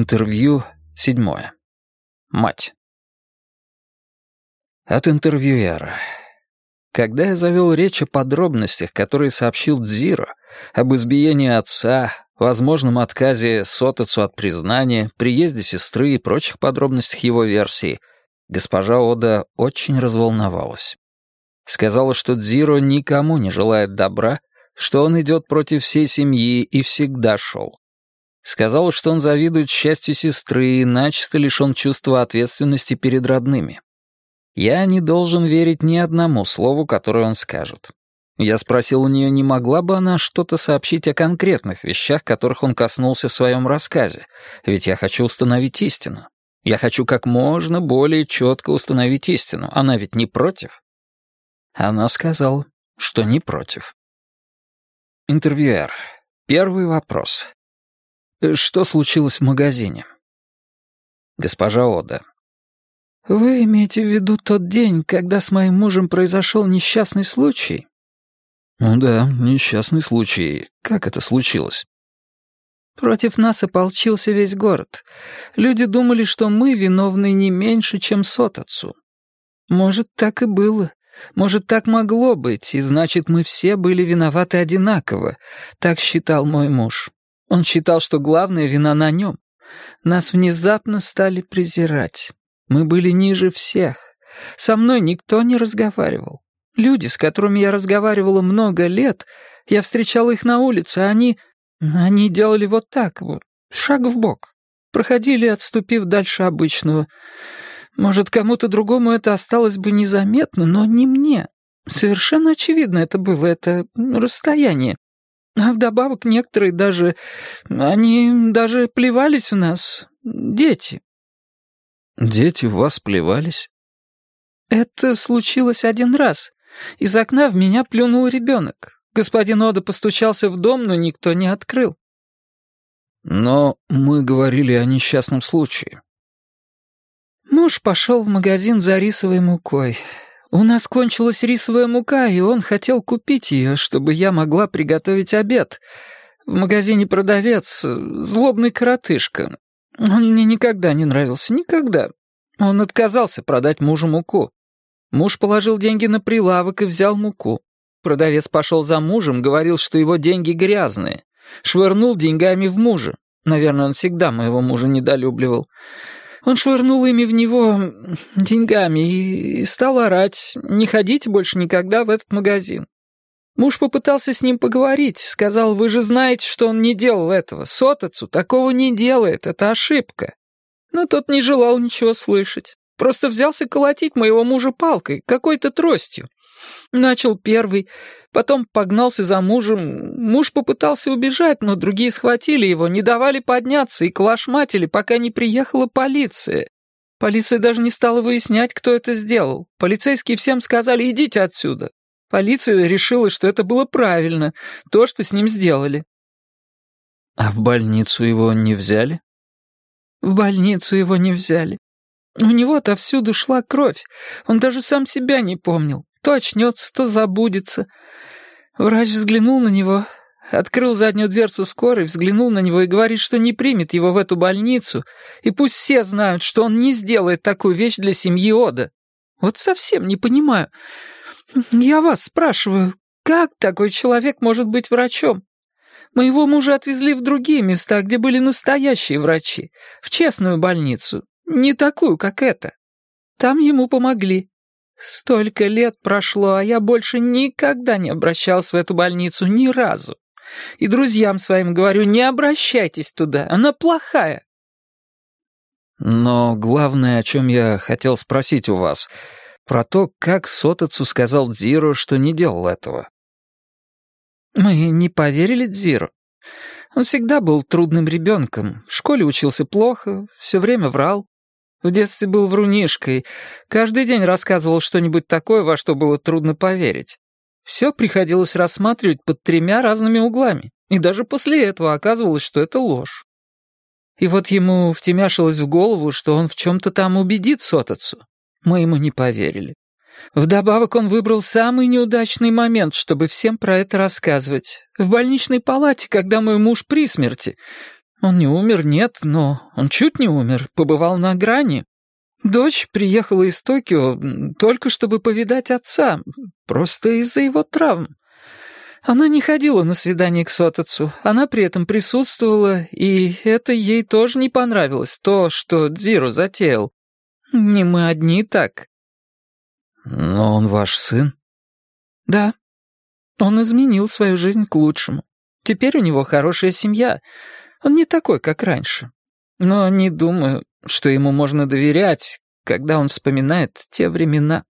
Интервью 7. Мать. От интервьюера. Когда я завел речь о подробностях, которые сообщил Дзиро, об избиении отца, возможном отказе Сотоцу от признания, приезде сестры и прочих подробностях его версии, госпожа Ода очень разволновалась. Сказала, что Дзиро никому не желает добра, что он идет против всей семьи и всегда шел. Сказала, что он завидует счастью сестры и начисто лишен чувства ответственности перед родными. Я не должен верить ни одному слову, которое он скажет. Я спросил у нее, не могла бы она что-то сообщить о конкретных вещах, которых он коснулся в своем рассказе, ведь я хочу установить истину. Я хочу как можно более четко установить истину. Она ведь не против? Она сказала, что не против. Интервьюер. Первый вопрос. Что случилось в магазине? Госпожа Ода. Вы имеете в виду тот день, когда с моим мужем произошел несчастный случай? Ну да, несчастный случай. Как это случилось? Против нас ополчился весь город. Люди думали, что мы виновны не меньше, чем Сотоцу. Может, так и было. Может, так могло быть, и значит, мы все были виноваты одинаково. Так считал мой муж. Он считал, что главная вина на нем. Нас внезапно стали презирать. Мы были ниже всех. Со мной никто не разговаривал. Люди, с которыми я разговаривала много лет, я встречала их на улице, а они делали вот так вот, шаг вбок. Проходили, отступив дальше обычного. Может, кому-то другому это осталось бы незаметно, но не мне. Совершенно очевидно это было, это расстояние. А вдобавок некоторые они даже плевались в нас. Дети. Дети в вас плевались? Это случилось один раз. Из окна в меня плюнул ребенок. Господин Ода постучался в дом, но никто не открыл. Но мы говорили о несчастном случае. Муж пошел в магазин за рисовой мукой. У нас кончилась рисовая мука, и он хотел купить ее, чтобы я могла приготовить обед. В магазине продавец, злобный коротышка. Он мне никогда не нравился, никогда. Он отказался продать мужу муку. Муж положил деньги на прилавок и взял муку. Продавец пошел за мужем, говорил, что его деньги грязные. Швырнул деньгами в мужа. Наверное, он всегда моего мужа недолюбливал. Он швырнул ими в него деньгами и стал орать: «Не ходите больше никогда в этот магазин». Муж попытался с ним поговорить, сказал: «Вы же знаете, что он не делал этого. Сотоцу такого не делает, это ошибка». Но тот не желал ничего слышать. Просто взялся колотить моего мужа палкой, какой-то тростью. Начал первый, потом погнался за мужем. Муж попытался убежать, но другие схватили его, не давали подняться и клашматили, пока не приехала полиция. Полиция даже не стала выяснять, кто это сделал. Полицейские всем сказали: «Идите отсюда». Полиция решила, что это было правильно, то, что с ним сделали. А в больницу его не взяли? В больницу его не взяли. У него отовсюду шла кровь, он даже сам себя не помнил. То очнется, то забудется. Врач взглянул на него, открыл заднюю дверцу скорой, взглянул на него и говорит, что не примет его в эту больницу, и пусть все знают, что он не сделает такую вещь для семьи Ода. Вот совсем не понимаю. Я вас спрашиваю, как такой человек может быть врачом? Моего мужа отвезли в другие места, где были настоящие врачи, в честную больницу, не такую, как эта. Там ему помогли. Столько лет прошло, а я больше никогда не обращался в эту больницу, ни разу. И друзьям своим говорю: не обращайтесь туда, она плохая. Но главное, о чем я хотел спросить у вас, про то, как Сотоцу сказал Дзиро, что не делал этого. Мы не поверили Дзиро. Он всегда был трудным ребенком, в школе учился плохо, все время врал. В детстве был врунишкой, каждый день рассказывал что-нибудь такое, во что было трудно поверить. Все приходилось рассматривать под 3 разными углами, и даже после этого оказывалось, что это ложь. И вот ему втемяшилось в голову, что он в чем-то там убедит Сотоцу. Мы ему не поверили. Вдобавок он выбрал самый неудачный момент, чтобы всем про это рассказывать. В больничной палате, когда мой муж при смерти. Он не умер, нет, но он чуть не умер, побывал на грани. Дочь приехала из Токио только чтобы повидать отца, просто из-за его травм. Она не ходила на свидание к Сотацу, она при этом присутствовала, и это ей тоже не понравилось, то, что Дзиро затеял. Не мы одни так. Но он ваш сын? Да. Он изменил свою жизнь к лучшему. Теперь у него хорошая семья. Он не такой, как раньше. Но не думаю, что ему можно доверять, когда он вспоминает те времена.